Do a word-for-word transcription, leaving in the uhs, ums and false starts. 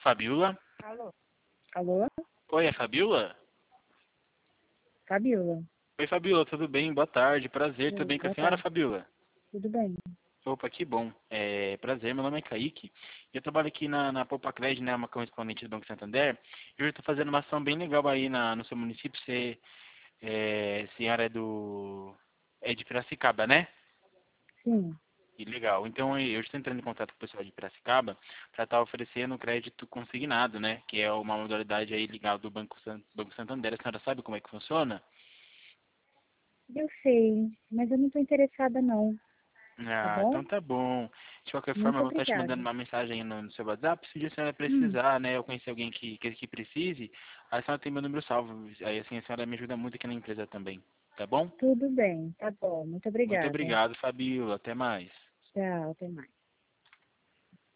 Fabiola? Alô? Alô? Oi, é Fabiola? Fabiola. Oi, Fabiola, tudo bem? Boa tarde, prazer, tudo Oi, bem com a boa senhora, tarde. Fabiola? Tudo bem? Opa, que bom. É, prazer, meu nome é Kaique. Eu trabalho aqui na, na Popacred, né, uma correspondente do Banco Santander. E eu estou fazendo uma ação bem legal aí na, no seu município. Você, é, senhora é do... é de Piracicaba, né? Sim. E legal. Então eu estou entrando em contato com o pessoal de Piracicaba para estar oferecendo crédito consignado, né? Que é uma modalidade aí ligada do Banco, San- Banco Santander. A senhora sabe como é que funciona? Eu sei, mas eu não estou interessada não, tá Ah, bom? então tá bom. De qualquer forma, Muito eu vou estar te obrigada. mandando uma mensagem no, no seu WhatsApp. Se a senhora Hum, precisar, né? Eu conhecer alguém que, que, que precise, a senhora tem meu número salvo. Aí assim a senhora me ajuda muito aqui na empresa também. Tá bom? tudo bem, tá bom. Muito Muito obrigada. obrigado, Fabio. Até mais. Tchau, até mais.